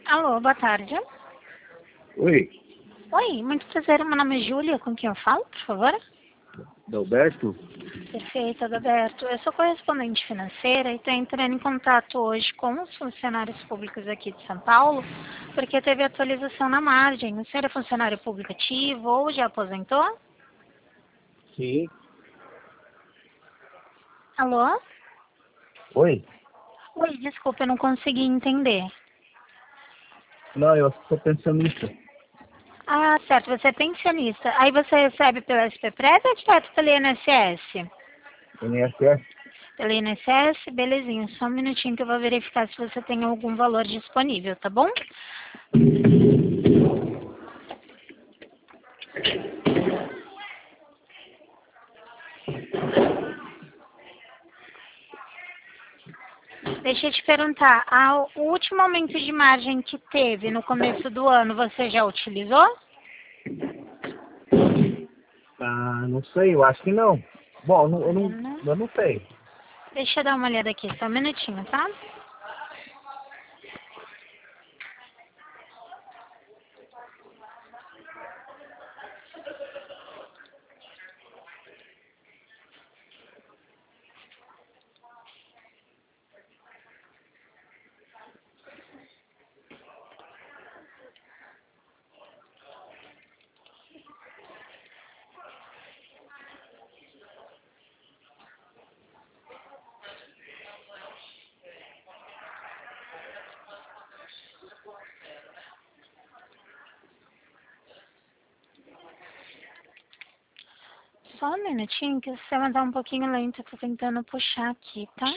Alô, boa tarde. Oi, Oi, muito prazer. Meu nome é Júlia. Com quem eu falo, por favor? Dalberto? Perfeito, Adalberto. Eu sou correspondente financeira e estou entrando em contato hoje com os funcionários públicos aqui de São Paulo, porque teve atualização na margem. O senhor é funcionário público ativo ou já aposentou? Sim. Alô? Oi? Oi, desculpa, eu não consegui entender. Não, eu estou pensando nisso. Ah, certo, você é pensionista. Aí você recebe pela SPPREV ou direto pelo INSS? INSS? Pelo INSS, belezinha. Só um minutinho que eu vou verificar se você tem algum valor disponível, tá bom? Deixa eu te perguntar, o último aumento de margem que teve no começo do ano, você já utilizou? Ah, não sei, eu acho que não. Bom, Não. eu não sei. Deixa eu dar uma olhada aqui, só um minutinho, tá? Só um minutinho que o sistema tá um pouquinho lento, eu tô tentando puxar aqui, tá?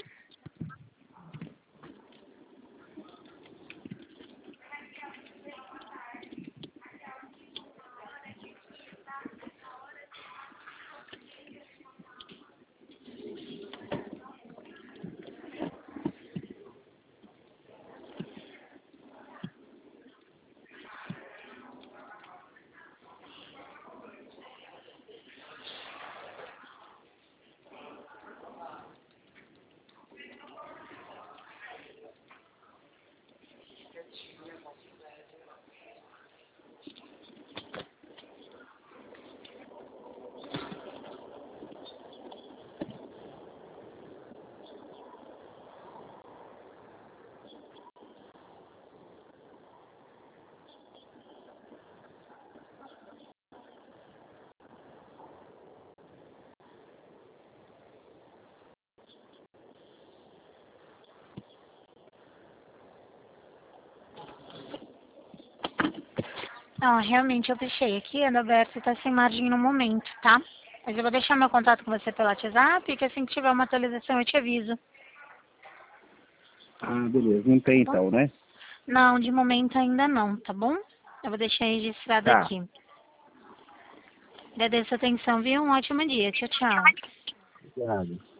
Não, realmente eu puxei aqui, Adalberto, tá sem margem no momento, tá? Mas eu vou deixar meu contato com você pelo WhatsApp, que assim que tiver uma atualização eu te aviso, Ah, beleza. Não tem tá bom? então, né? Não, de momento ainda não, tá bom? Eu vou deixar registrado Tá. aqui. Agradeço a atenção, viu? Um ótimo dia. Tchau, tchau. Obrigado.